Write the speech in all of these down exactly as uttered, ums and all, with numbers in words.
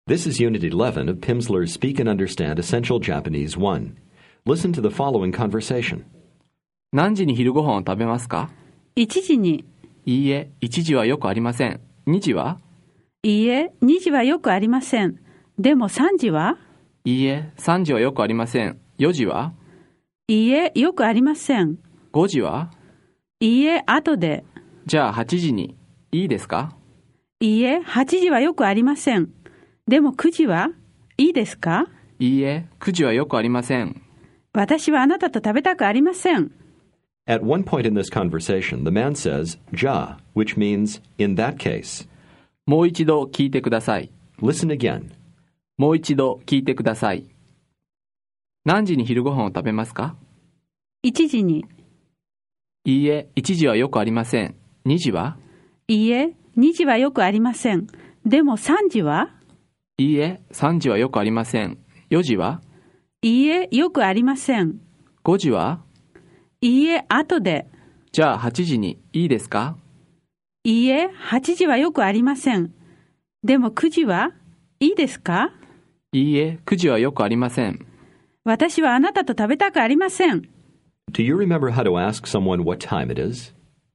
This is Unit eleven of Pimsleur's Speak and Understand Essential Japanese one. Listen to the following conversation. 何時に昼ご飯を食べますか？ いちじに。 いいえ、いちじはよくありません。にじは？ いいえ、にじはよくありません。でもさんじは？ いいえ、さんじはよくありません。よじは？ いいえ、よくありません。 ごじは？ いいえ、後で。 じゃあはちじに。いいですか？ いいえ、はちじはよくありません。でもくじはいいですか？ いいえ、くじはよくありません。 私はあなたと食べたくありません。 At one point in this conversation, the man says, ja, which means, in that case. もう一度聞いてください。 Listen again. もう一度聞いてください。何時に昼ご飯を食べますか？ いちじに。 いいえ、いちじはよくありません。にじは？ いいえ、にじはよくありません。でもさんじは？ いいえ、さんじはよくありません。よじは？ いいえ、よくありません。 ごじは？ いいえ、後で。 じゃあはちじに。いいですか？ いいえ、はちじはよくありません。でもくじはいいですか？ いいえ、くじはよくありません。 私はあなたと食べたくありません。 Do you remember how to ask someone what time it is?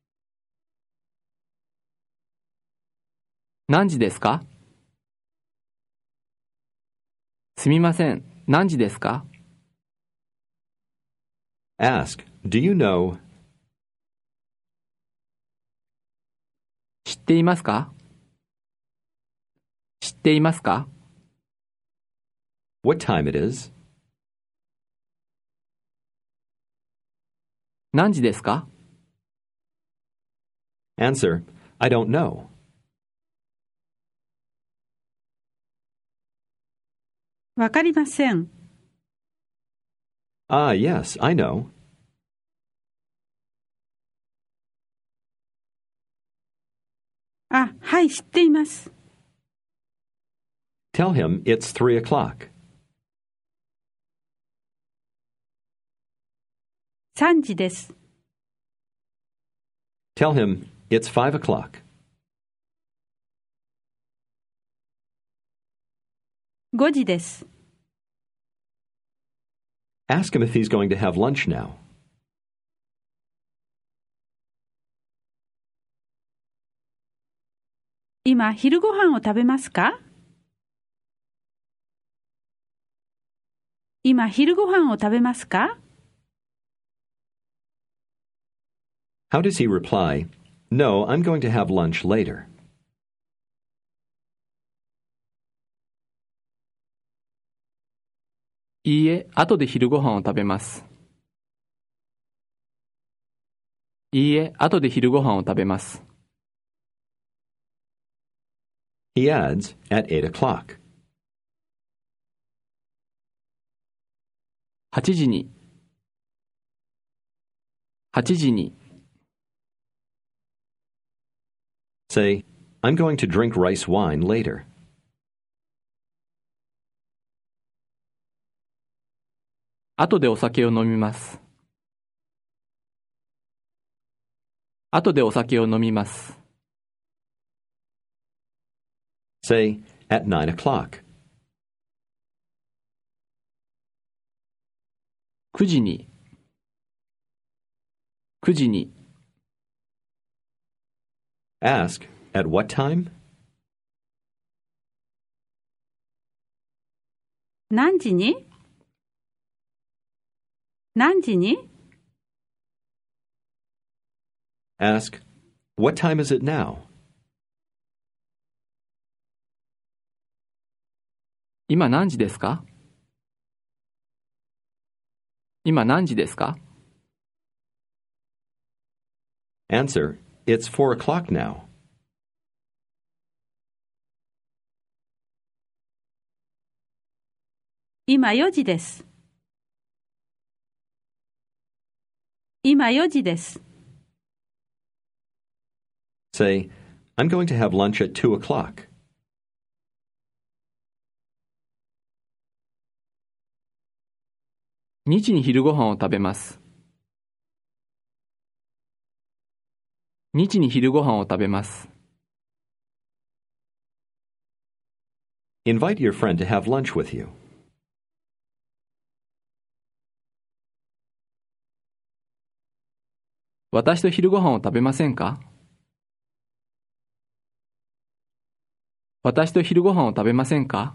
何時ですか？すみません。何時ですか？ Ask, do you know? 知っていますか？知っていますか？ What time it is? 何時ですか？ Answer, I don't know. わかりません。 Ah, yes, I know. あ、はい、知っています。 Tell him it's three o'clock. さんじです。 Tell him it's five o'clock. ごじです。 Ask him if he's going to have lunch now. 今、昼ご飯を食べますか？今、昼ご飯を食べますか？ How does he reply, No, I'm going to have lunch later? いいえ、後で昼ご飯を食べます。いいえ、後で昼ご飯を食べます。 He adds, at eight o'clock. はちじに。はちじに。 Say, I'm going to drink rice wine later. 後でお酒を飲みます。後でお酒を飲みます。 Say, at nine o'clock. くじに。くじに。 Ask, at what time? 何時に？何時に？ Ask, what time is it now? 今何時ですか？今何時ですか？ Answer, it's four o'clock now. 今よじです。今よじです。 Say, I'm going to have lunch at two o'clock. にじに昼ご飯を食べます。にじに昼ご飯を食べます。 Invite your friend to have lunch with you. 私と昼ご飯を食べませんか？私と昼ご飯を食べませんか？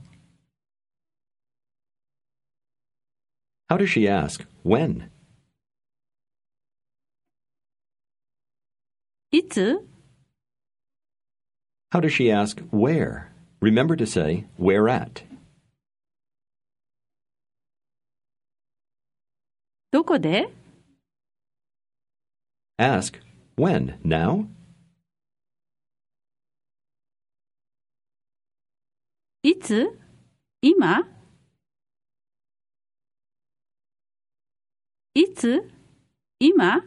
How does she ask, when? いつ？ How does she ask, where? Remember to say, where at? どこで？ Ask, when? Now? いつ？今？いつ？今？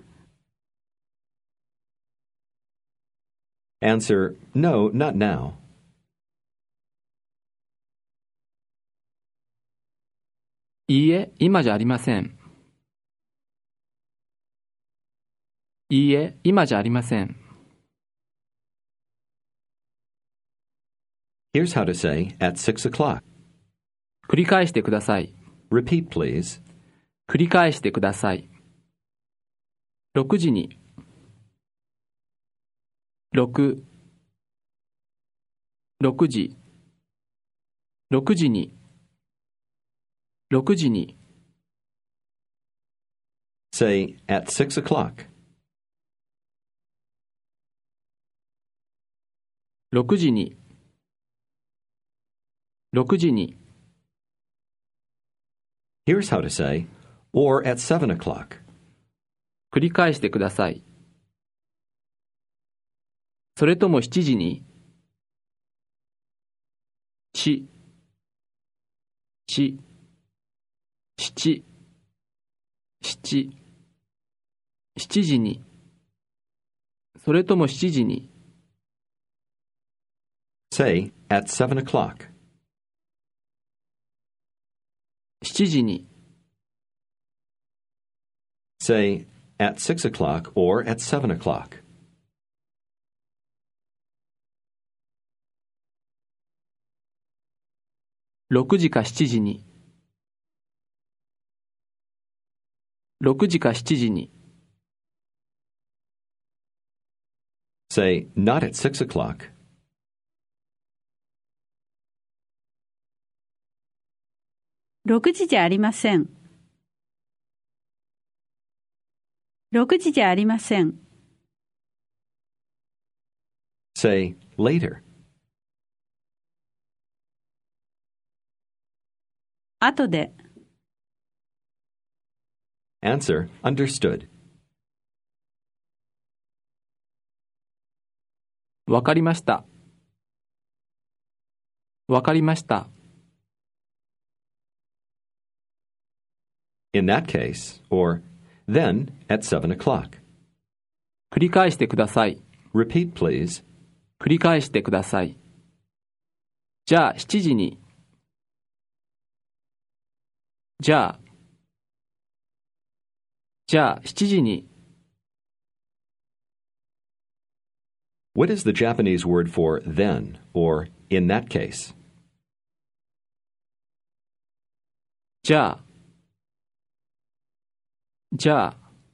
Answer, no, not now. いいえ、今じゃありません。いいえ、今じゃありません。 Here's how to say, at six o'clock. 繰り返してください。 Repeat, please. 繰り返してください。ろくじに。六。六時。六時に。六時に。 Say, at six o'clock. 六時に。六時に。 Here's how to say, or at seven o'clock. 繰り返してください。それとも七時に。ち。ち。七。七。七時に。それとも七時に。 Say, at seven o'clock. 七時に。 Say, at six o'clock or at seven o'clock. 六時か七時に。六時か七時に。 Say, not at six o'clock. 六時じゃありません。六時じゃありません。 Say, later. 後で。 Answer, understood. わかりました。わかりました。 In that case, or then at seven o'clock. 繰り返してください。 Repeat, please. 繰り返してください。じゃあ七時に。じゃあ。じゃあ七時に。 What is the Japanese word for then, or in that case? じゃあ。じゃあ。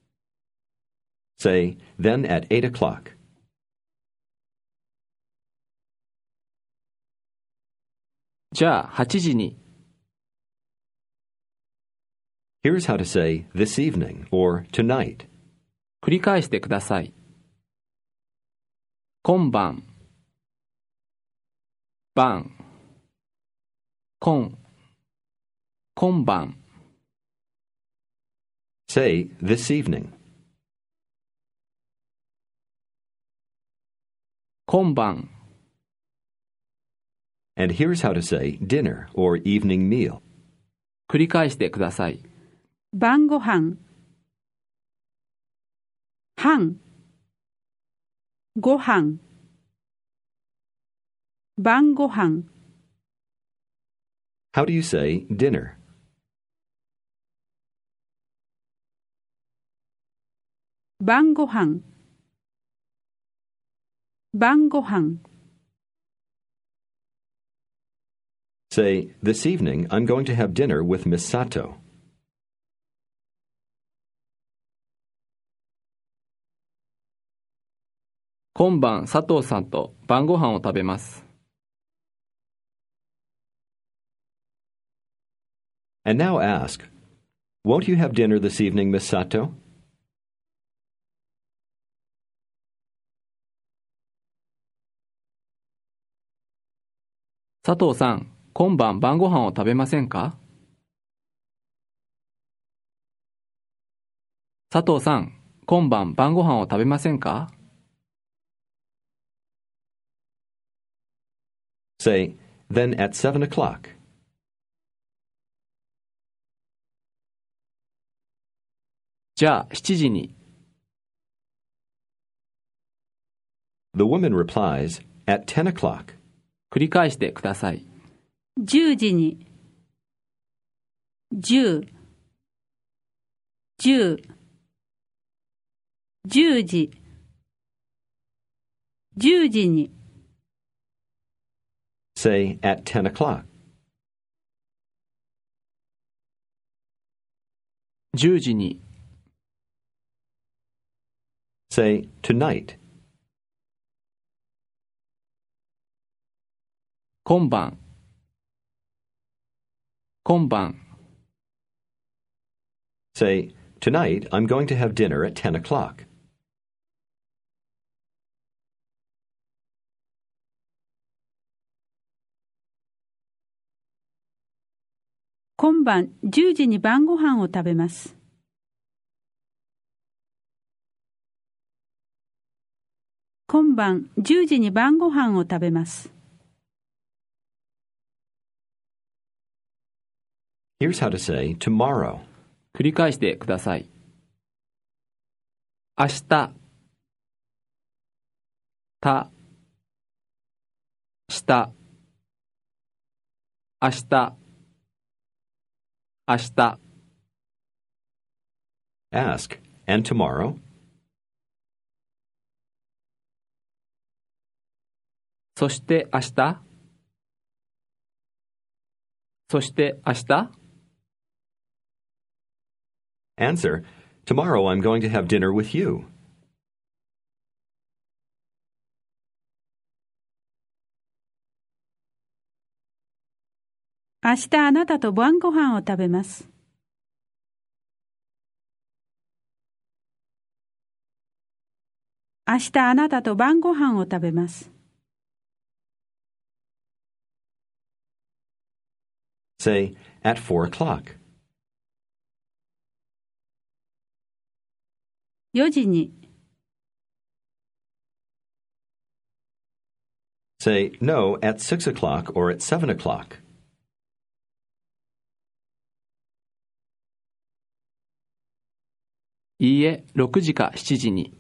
Say, then at eight o'clock. じゃあ八時に。 Here's how to say this evening or tonight. 繰り返してください。今晩。晩。今。今晩。 Say this evening. 今晩。 And here's how to say dinner or evening meal. 繰り返してください。 晩ご飯。飯。ご飯。晩ご飯。 How do you say dinner? 晩ご飯。晩ご飯。 Say, this evening I'm going to have dinner with Miss Sato. 今晩佐藤さんと晩ご飯を食べます。 And now ask, won't you have dinner this evening, Miss Sato? 佐藤さん、今晩晩ご飯を食べませんか？佐藤さん、今晩晩ご飯を食べませんか？ Say, then at seven o'clock. じゃあしちじに。 The woman replies, at ten o'clock. 繰り返してください。 じゅうじに。十。十。十時。十時に。 Say, at ten o'clock. じゅうじに。 Say, tonight. 今晩。今晩。 Say, tonight I'm going to have dinner at ten o'clock. 今晩じゅうじに晩ご飯を食べます。今晩じゅうじに晩ご飯を食べます。 Here's how to say tomorrow. 繰り返してください。明日。た。した。明日。明日。 Ask, and tomorrow? そして明日。そして明日。 Answer, tomorrow I'm going to have dinner with you. 明日あなたと晩ご飯を食べます。明日あなたと晩ご飯を食べます。 Say, at four o'clock. よじに。 Say, no, at six o'clock or at seven o'clock. いいえ、ろくじかしちじに。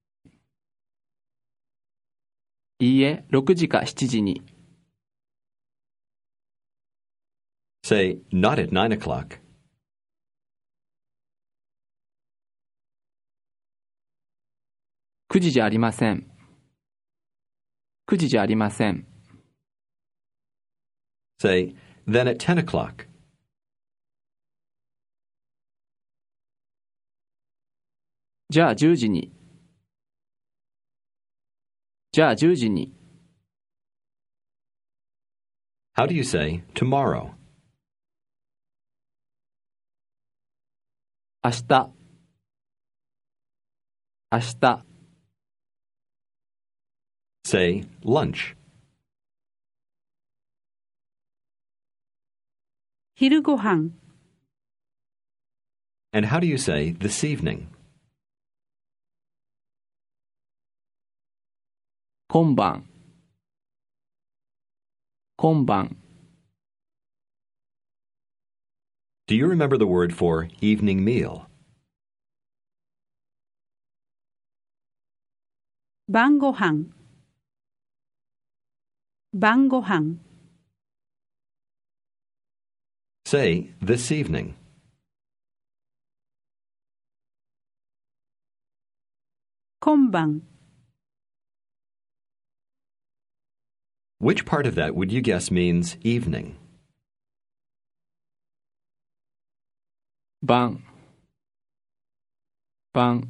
いいえ、ろくじかしちじに。 Say, not at nine o'clock. くじじゃありません。くじじゃありません。 Say, then at ten o'clock. じゃあじゅうじに。じゃあじゅうじに。 How do you say tomorrow? 明日。明日。 Say, lunch. 昼ご飯。 And how do you say this evening? 今晩。今晩。 Do you remember the word for evening meal? 晩ご飯。晩ご飯。 Say, this evening. 今晩。 Which part of that would you guess means evening? 晩晩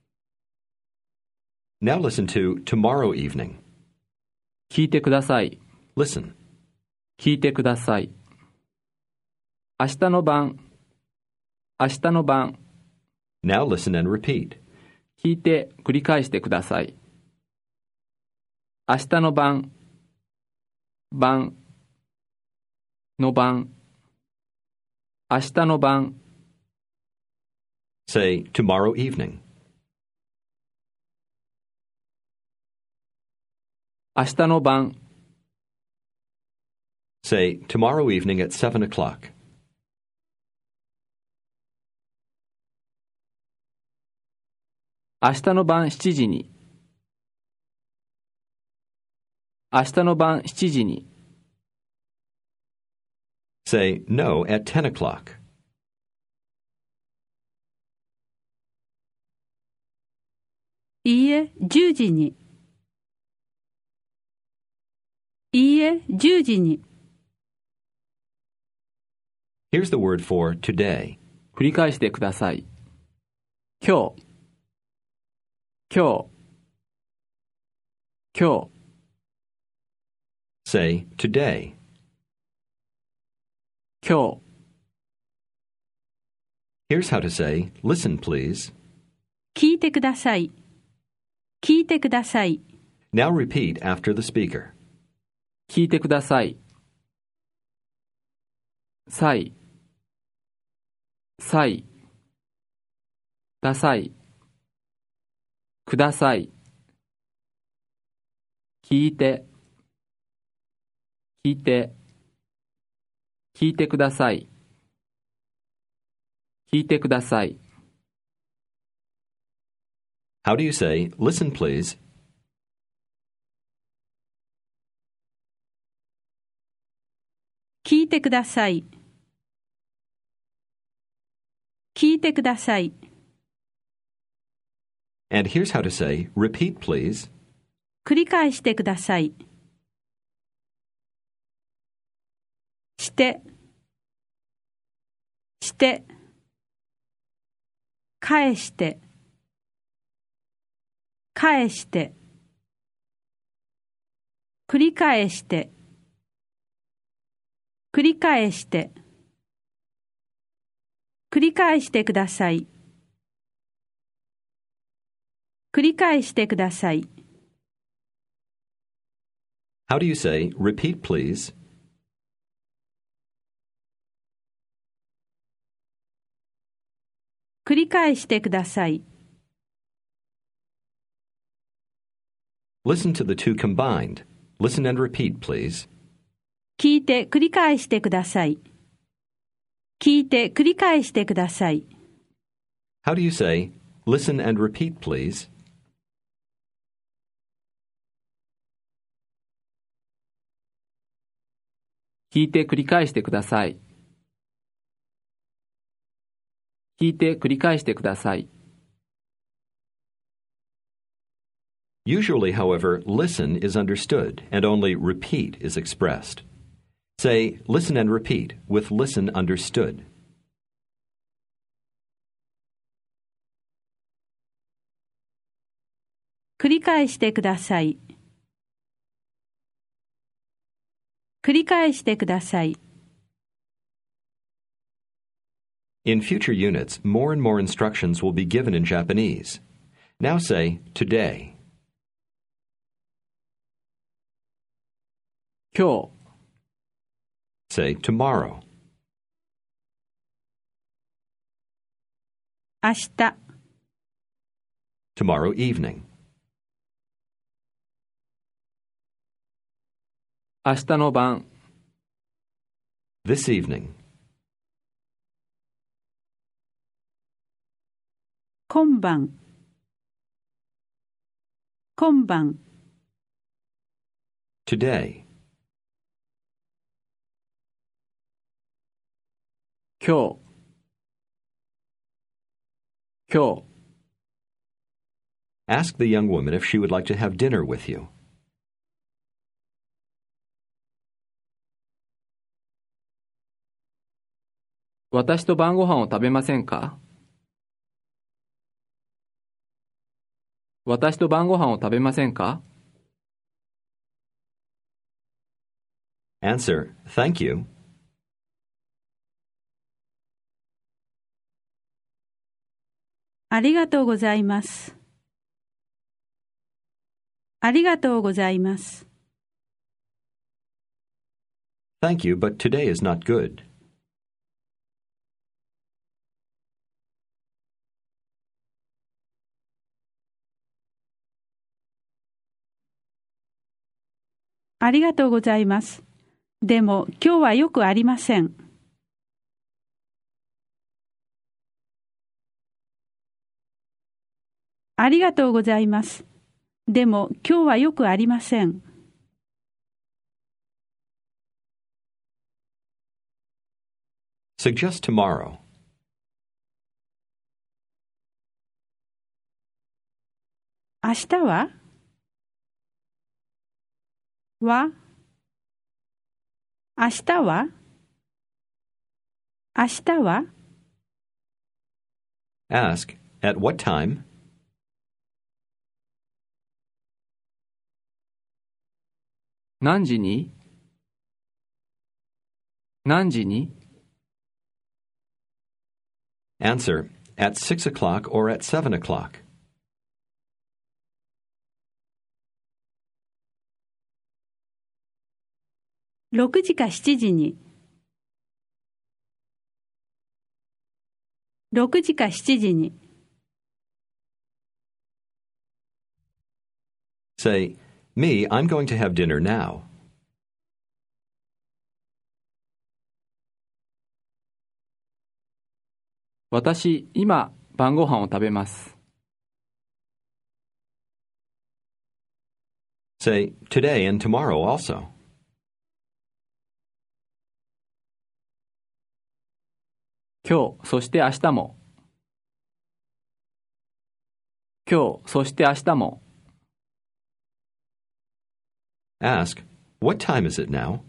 Now listen to tomorrow evening. 聞いてください Listen. 聞いてください明日の晩明日の晩 Now listen and repeat. 聞いて繰り返してください明日の晩晩の晩明日の晩 Say tomorrow evening. 明日の晩 Say tomorrow evening at seven o'clock. 明日の晩しちじに明日の晩しちじに Say no at ten o'clock. いいえ、じゅうじに。いいえ、じゅうじに。 Here's the word for today. 繰り返してください今日今日今日 Say today. 今日 Here's how to say listen, please. 聞いてください。聞いてください。 Now repeat after the speaker. 聞いてくださいさいさいださいください聞いて聞いて聞いてください聞いてください How do you say listen, please? 聞いてください。聞いてください。 And here's how to say repeat, please. 繰り返してください。して、して、返して、返して、繰り返して、繰り返して、繰り返してください。繰り返してください。 How do you say repeat, please? 繰り返してください。 Listen to the two combined. Listen and repeat, please. 聞いて繰り返してください。聞いて繰り返してください。 How do you say listen and repeat, please? 聞いて繰り返してください聞いて繰り返してください Usually, however, listen is understood and only repeat is expressed. Say listen and repeat with listen understood. 繰り返してください。繰り返してください。 In future units, more and more instructions will be given in Japanese. Now say today. 今日 Say tomorrow. 明日、 Tomorrow evening. 明日の晩 This evening. 今晩、今晩、 Today. 今日今日 Ask the young woman if she would like to have dinner with you. 私と晩ご飯を食べませんか？私と晩ご飯を食べませんか？ Answer, thank you. ありがとうございます。ありがとうございます。 Thank you, but today is not good. ありがとうございます。でも今日はよくありません。ありがとうございます。でも今日はよくありません。 Suggest tomorrow. 明日はは明日は明日は Ask, at what time? 何時に？何時に？ Answer, at six o'clock or at seven o'clock. ろくじかしちじに。ろくじかしちじに。 Say, me, I'm going to have dinner now. 私、今、晩ご飯を食べます。 Say, today and tomorrow also. 今日、そして明日も。今日、そして明日も。 Ask, what time is it now?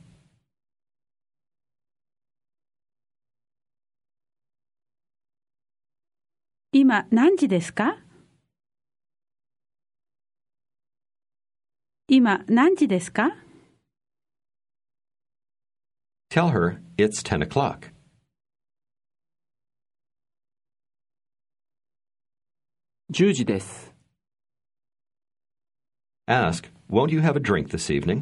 今何時ですか？今何時ですか？ Tell her it's ten o'clock. じゅうじです。 Ask, won't you have a drink this evening?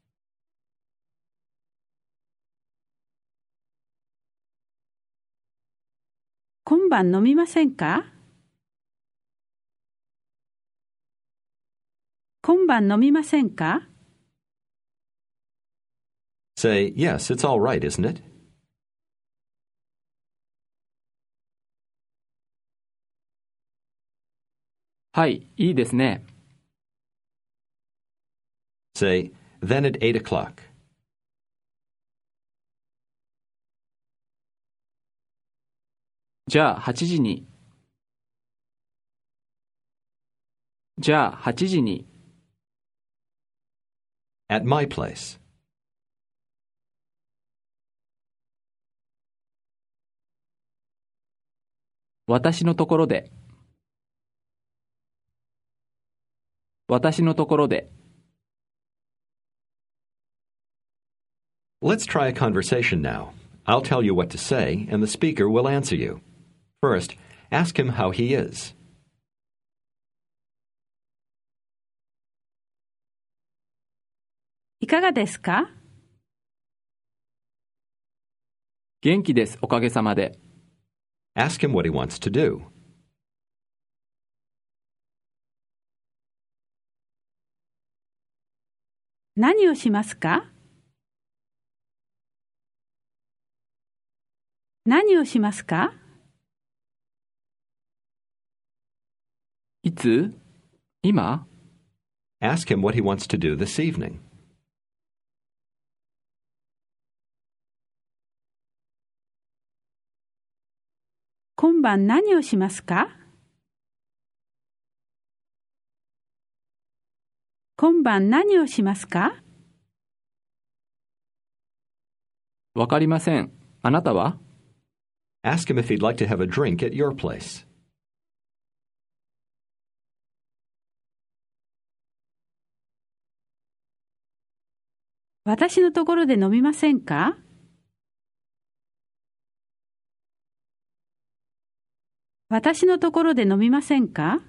今晩飲みませんか？今晩飲みませんか？ Say, yes, it's all right, isn't it? はい、いいですね。 Say, then at eight o'clock. じゃあはちじに。じゃあはちじに。 At my place. 私のところで。私のところで。 Let's try a conversation now. I'll tell you what to say, and the speaker will answer you. First, ask him how he is. いかがですか？ 元気です、おかげさまで。 Ask him what he wants to do. 何をしますか？何をしますか？ いつ？今？ Ask him what he wants to do this evening. 今晩何をしますか？今晩何をしますか？ わかりません。あなたは？ Ask him if he'd like to have a drink at your place. 私のところで飲みませんか？私のところで飲みませんか？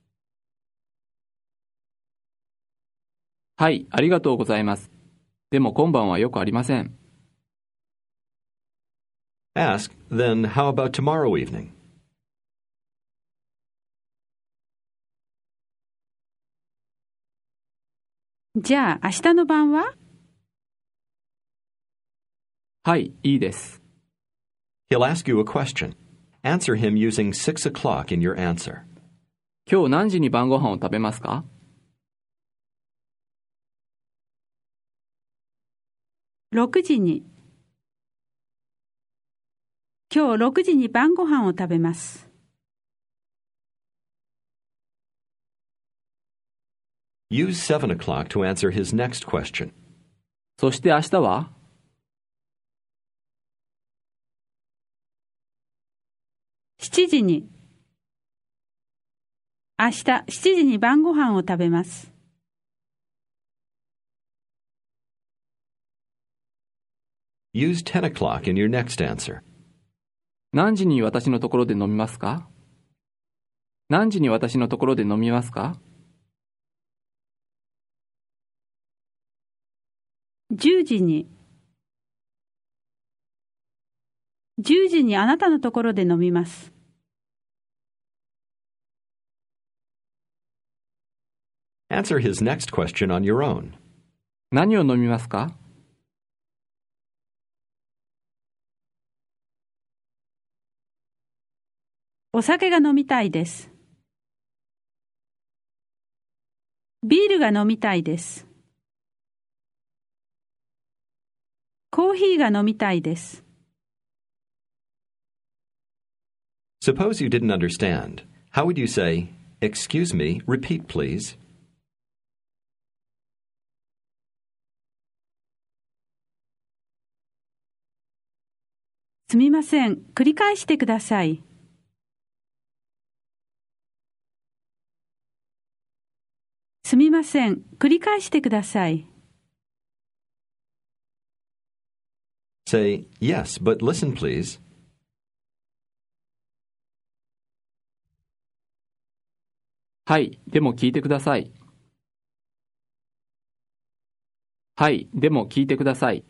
はい、ありがとうございます。でも今晩はよくありません。 Ask, then how about tomorrow evening? じゃあ明日の晩は？ はい、いいです。 He'll ask you a question. Answer him using six o'clock in your answer. 今日何時に晩ご飯を食べますか？ ろくじに。今日ろくじに晩ご飯を食べます。 Use seven o'clock to answer his next question. そして明日は？ しちじに。明日しちじに晩ご飯を食べます。 Use ten o'clock in your next answer. 何時に私のところで飲みますか？何時に私のところで飲みますか？ じゅうじに。じゅうじにあなたのところで飲みます。 Answer his next question on your own. 何を飲みますか？ お酒が飲みたいです。ビールが飲みたいです。コーヒーが飲みたいです。 Suppose you didn't understand. How would you say, "Excuse me, repeat please"? すみません、繰り返してください。すみません、繰り返してください。 Say, "Yes, but listen please." はい、でも聞いてください。はい、でも聞いてください。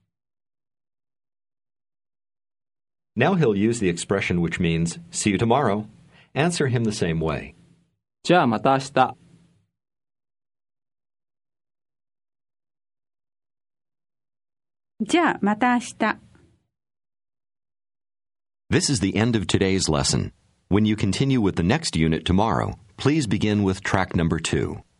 Now he'll use the expression which means, "See you tomorrow." Answer him the same way. じゃあまた明日。 じゃあまた明日。 This is the end of today's lesson. When you continue with the next unit tomorrow, please begin with track number two.